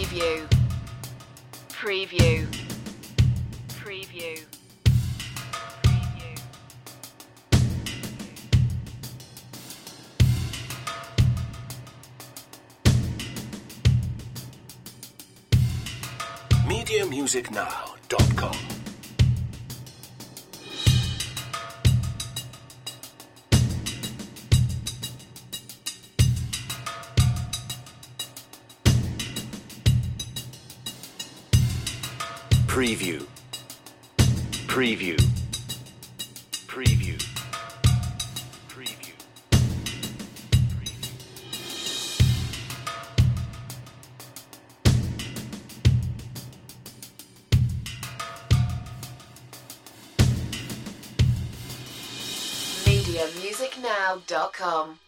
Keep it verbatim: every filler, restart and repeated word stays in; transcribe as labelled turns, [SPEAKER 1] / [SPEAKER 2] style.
[SPEAKER 1] Preview. Preview. Preview.
[SPEAKER 2] media music now dot com. Preview. Preview. Preview. Preview.
[SPEAKER 1] media music now dot com